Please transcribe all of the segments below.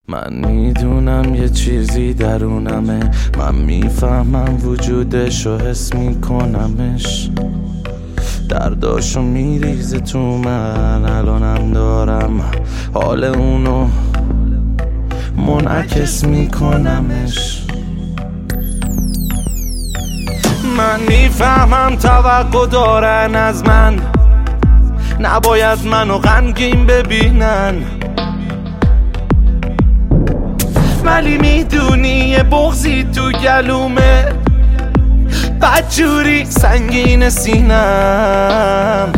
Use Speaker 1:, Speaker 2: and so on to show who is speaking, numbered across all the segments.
Speaker 1: من میدونم یه چیزی درونمه، من میفهمم وجودش و حس میکنمش، درداشو میریزه تو من، الانم دارم حال اونو منعکس میکنمش. من میفهمم توقع دارن از من، نباید منو غمگین ببینن، ولی میدونی یه بغضی تو گلومه، بدجوری سنگین سینم.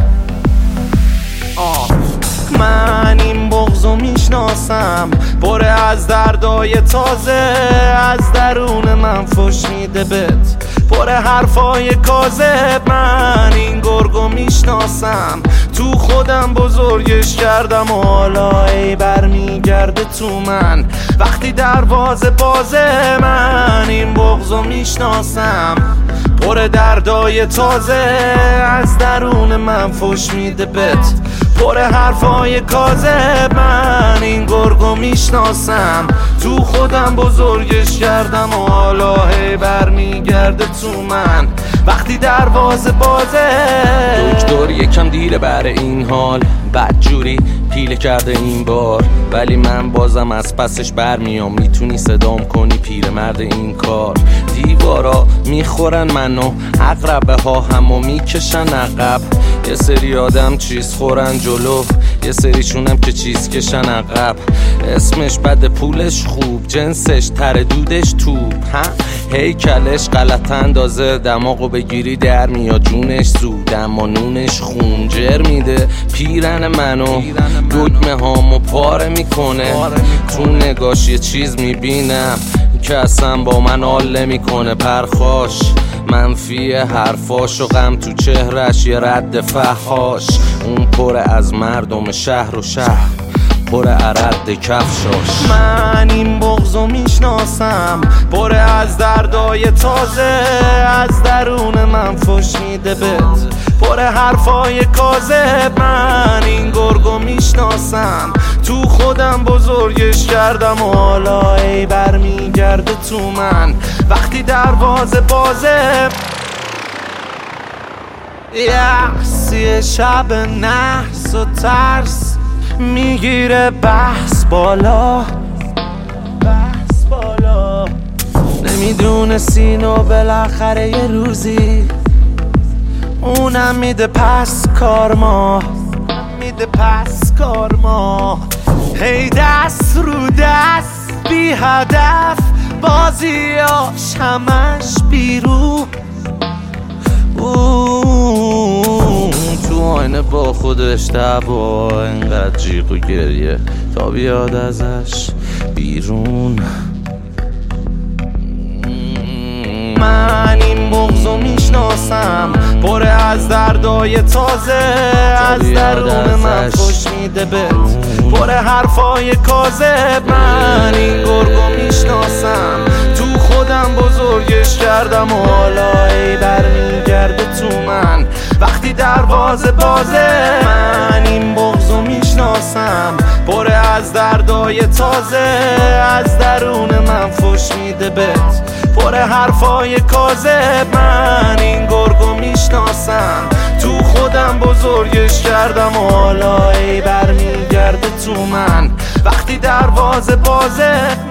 Speaker 1: من این بغضو میشناسم، پره از دردای تازه، از درون من فش میده بهت، پره حرفای کاذب. من این گرگو میشناسم، تو خودم بزرگش کردم و حالا ای برمیگرده تو من وقتی دروازه بازه. من این بغضو میشناسم، پر دردای تازه، از درون من فش میده بهت، پر حرفای کاذب. من این گرگو میشناسم، تو خودم بزرگش کردم و حالا هی برمیگرده تو من وقتی دروازه بازه. دکتر یکم دیره برای این حال، بدجوری پیله کرده این بار، ولی من بازم از پسش برمیام، میتونی صدام کنی پیرمرد این کار. دیوارا میخورن منو، عقربه ها همو میکشن عقب، یه سری آدم چیز خورن جلو، یه سریشونم که چیز کشن عقب. اسمش بده پولش خوب، جنسش تره دودش توپ، هیکلش غلط اندازه، دماغو بگیری در میاد جونش زود، اما نونش خونجر میده پیرن منو، دکمه هامو پاره میکنه، تو نگاش یه چیز میبینم که اصلا با من حال نمیکنه. پرخاش منفی حرفاش و غم تو چهرش یه رد فحاش، اون پره از مردم شهر و شهر پر عرد کفشاش. من این بغضو میشناسم، پر از دردای تازه، از درون من فش میده بهت، پر حرفای کاذب. من این گرگو میشناسم، تو خودم بزرگش کردم و حالا ای برمیگرده تو من وقتی دروازه بازه. یه شب نحس و ترس میگیره بحث بالا، نمیدونستین و بالاخره یه روزی اونم میده پس کارما، هی دست رو دست بی هدف، بازیاش همش بیرون، تو آینه با خودش دعوا، اینقدر جیغ و گریه تا بیاد ازش بیرون. من این بغضو میشناسم، پر از دردای تازه، از درون من فش میده بهت، پر حرفای کاذب. من این گرگو میشناسم، تو خودم بزرگش کردم و حالا ای برمیگرده تو من وقتی دروازه بازه. من این بغضو میشناسم، پر از دردای تازه، از درون من فش میده بهت، پر حرفای کاذب. من این گرگو میشناسم، تو خودم بزرگش کردم و حالا ای برمیگرده تو من وقتی دروازه بازه.